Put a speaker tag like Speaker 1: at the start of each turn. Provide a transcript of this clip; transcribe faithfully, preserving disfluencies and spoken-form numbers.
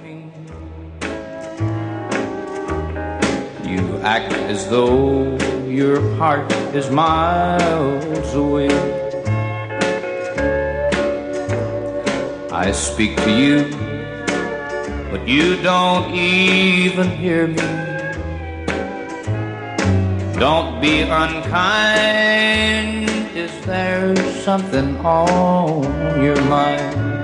Speaker 1: me. You act as though your heart is miles away. I speak to you, but you don't even hear me. Don't be unkind. Is there something on your mind?